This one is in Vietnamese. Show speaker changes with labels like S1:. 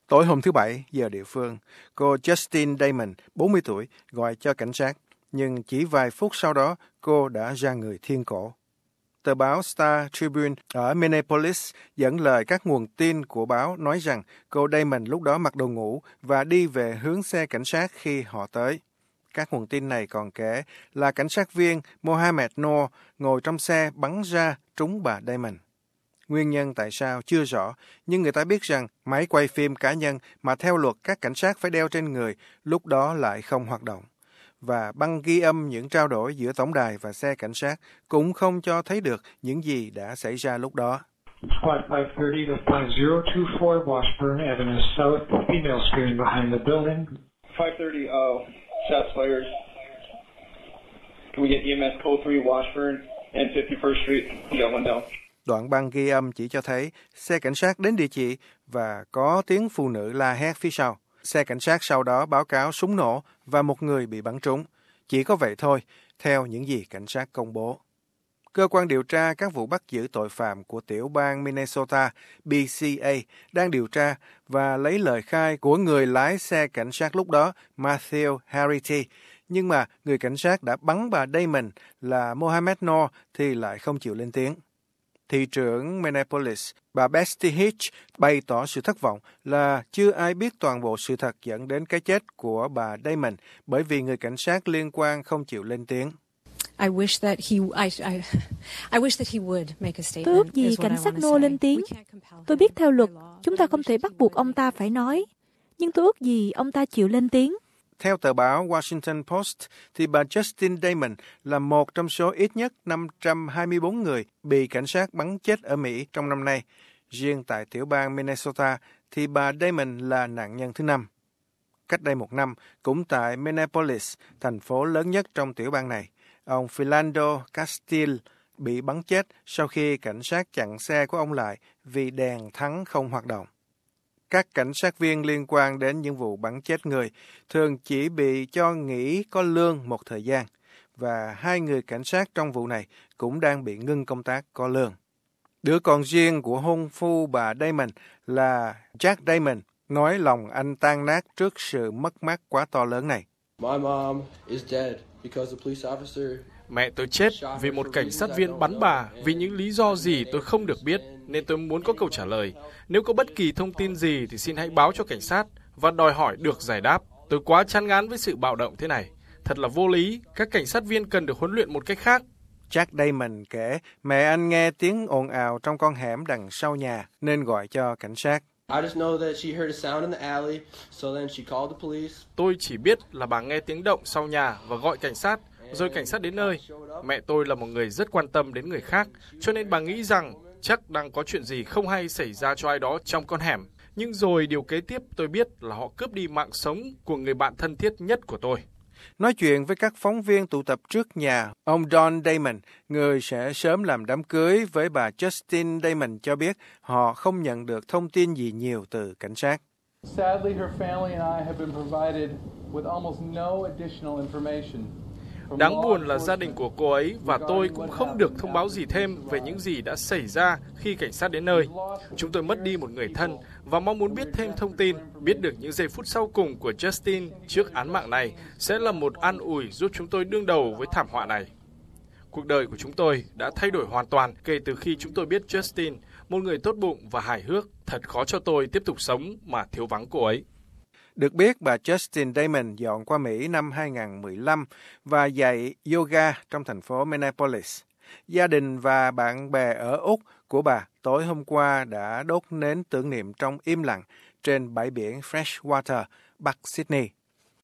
S1: Tối hôm thứ Bảy, giờ địa phương, cô Justine Damon, 40 tuổi, gọi cho cảnh sát, nhưng chỉ vài phút sau đó, cô đã ra người thiên cổ. Tờ báo Star Tribune ở Minneapolis dẫn lời các nguồn tin của báo nói rằng cô Damon lúc đó mặc đồ ngủ và đi về hướng xe cảnh sát khi họ tới. Các nguồn tin này còn kể là cảnh sát viên Mohammed Noor ngồi trong xe bắn ra trúng bà Damon. Nguyên nhân tại sao chưa rõ, nhưng người ta biết rằng máy quay phim cá nhân mà theo luật các cảnh sát phải đeo trên người lúc đó lại không hoạt động. Và băng ghi âm những trao đổi giữa tổng đài và xe cảnh sát cũng không cho thấy được những gì đã xảy ra lúc đó.
S2: Squad 530 to 5024 Washburn Avenue South, female screaming behind the building.
S3: 530, shots fired. Can we get EMS code 3 Washburn and 51st Street? We got one down.
S1: Đoạn băng ghi âm chỉ cho thấy xe cảnh sát đến địa chỉ và có tiếng phụ nữ la hét phía sau. Xe cảnh sát sau đó báo cáo súng nổ và một người bị bắn trúng. Chỉ có vậy thôi, theo những gì cảnh sát công bố. Cơ quan điều tra các vụ bắt giữ tội phạm của tiểu bang Minnesota, BCA, đang điều tra và lấy lời khai của người lái xe cảnh sát lúc đó, Matthew Harity. Nhưng mà người cảnh sát đã bắn bà Damon là Mohammed Noor thì lại không chịu lên tiếng. Thị trưởng Minneapolis, bà Betsy Hitch, bày tỏ sự thất vọng là chưa ai biết toàn bộ sự thật dẫn đến cái chết của bà Damon bởi vì người cảnh sát liên quan không chịu lên tiếng.
S4: I wish that he would make a statement.
S5: Tôi ước gì cảnh sát Noor lên tiếng. Tôi biết theo luật, chúng ta không thể bắt buộc ông ta phải nói. Nhưng tôi ước gì ông ta chịu lên tiếng.
S1: Theo tờ báo Washington Post, thì bà Justine Damon là một trong số ít nhất 524 người bị cảnh sát bắn chết ở Mỹ trong năm nay. Riêng tại tiểu bang Minnesota, thì bà Damon là nạn nhân thứ 5. Cách đây một năm, cũng tại Minneapolis, thành phố lớn nhất trong tiểu bang này, ông Philando Castile bị bắn chết sau khi cảnh sát chặn xe của ông lại vì đèn thắng không hoạt động. Các cảnh sát viên liên quan đến những vụ bắn chết người thường chỉ bị cho nghỉ có lương một thời gian, và 2 người cảnh sát trong vụ này cũng đang bị ngưng công tác có lương. Đứa con riêng của hôn phu bà Damon là Jack Damon nói lòng anh tan nát trước sự mất mát quá to lớn này.
S6: My mom is dead because the police officer.
S7: Mẹ tôi chết vì một cảnh sát viên bắn bà vì những lý do gì tôi không được biết, nên tôi muốn có câu trả lời. Nếu có bất kỳ thông tin gì thì xin hãy báo cho cảnh sát và đòi hỏi được giải đáp. Tôi quá chán ngán với sự bạo động thế này. Thật là vô lý, các cảnh sát viên cần được huấn luyện một cách khác.
S1: Jack Damon kể mẹ anh nghe tiếng ồn ào trong con hẻm đằng sau nhà nên gọi cho cảnh sát.
S7: Tôi chỉ biết là bà nghe tiếng động sau nhà và gọi cảnh sát, rồi cảnh sát đến nơi. Mẹ tôi là một người rất quan tâm đến người khác, cho nên bà nghĩ rằng chắc đang có chuyện gì không hay xảy ra cho ai đó trong con hẻm. Nhưng rồi điều kế tiếp tôi biết là họ cướp đi mạng sống của người bạn thân thiết nhất của tôi.
S1: Nói chuyện với các phóng viên tụ tập trước nhà, ông Don Damon, người sẽ sớm làm đám cưới với bà Justine Damon, cho biết họ không nhận được thông tin gì nhiều từ cảnh sát.
S8: Sadly, her family and I have been provided with almost no additional information.
S7: Đáng buồn là gia đình của cô ấy và tôi cũng không được thông báo gì thêm về những gì đã xảy ra khi cảnh sát đến nơi. Chúng tôi mất đi một người thân và mong muốn biết thêm thông tin, biết được những giây phút sau cùng của Justine trước án mạng này sẽ là một an ủi giúp chúng tôi đương đầu với thảm họa này. Cuộc đời của chúng tôi đã thay đổi hoàn toàn kể từ khi chúng tôi biết Justine, một người tốt bụng và hài hước. Thật khó cho tôi tiếp tục sống mà thiếu vắng cô ấy.
S1: Được biết, bà Justine Damon dọn qua Mỹ năm 2015 và dạy yoga trong thành phố Minneapolis. Gia đình và bạn bè ở Úc của bà tối hôm qua đã đốt nến tưởng niệm trong im lặng trên bãi biển Freshwater, Bắc Sydney.